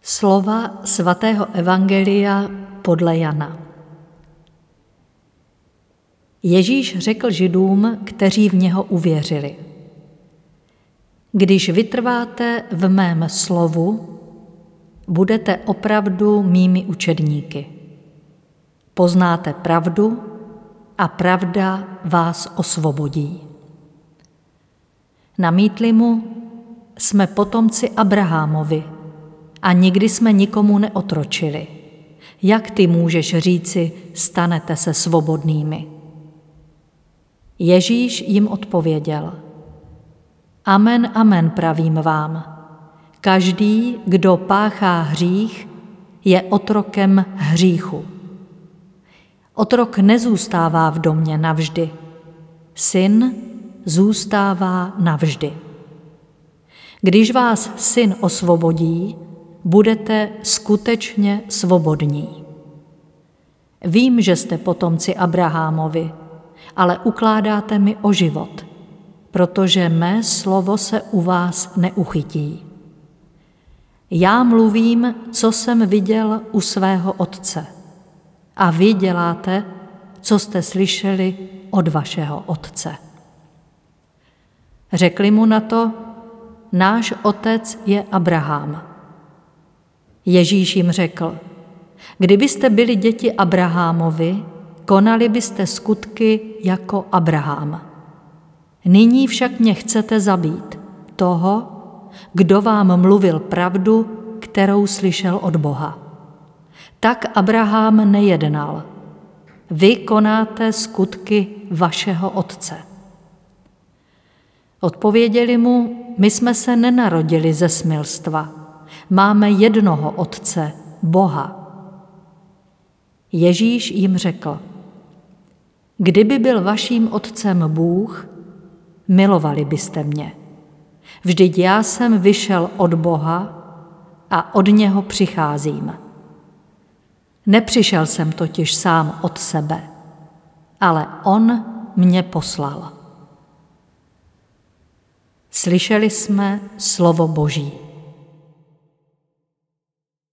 Slova svatého evangelia podle Jana. Ježíš řekl Židům, kteří v něho uvěřili: Když vytrváte v mém slovu, budete opravdu mými učedníky. Poznáte pravdu a pravda vás osvobodí. Namítli mu: Jsme potomci Abrahamovi a nikdy jsme nikomu neotročili. Jak ty můžeš říci, stanete se svobodnými? Ježíš jim odpověděl: Amen, amen, pravím vám. Každý, kdo páchá hřích, je otrokem hříchu. Otrok nezůstává v domě navždy. Syn zůstává navždy. Když vás syn osvobodí, budete skutečně svobodní. Vím, že jste potomci Abrahamovi, ale ukládáte mi o život, protože mé slovo se u vás neuchytí. Já mluvím, co jsem viděl u svého otce, a vy děláte, co jste slyšeli od vašeho otce. Řekli mu na to: Náš otec je Abraham. Ježíš jim řekl: Kdybyste byli děti Abrahamovi, konali byste skutky jako Abraham. Nyní však mě chcete zabít, toho, kdo vám mluvil pravdu, kterou slyšel od Boha. Tak Abraham nejednal. Vy konáte skutky vašeho otce. Odpověděli mu: My jsme se nenarodili ze smilstva. Máme jednoho otce, Boha. Ježíš jim řekl: Kdyby byl vaším otcem Bůh, milovali byste mě. Vždyť já jsem vyšel od Boha a od něho přicházím. Nepřišel jsem totiž sám od sebe, ale on mě poslal. Slyšeli jsme slovo Boží.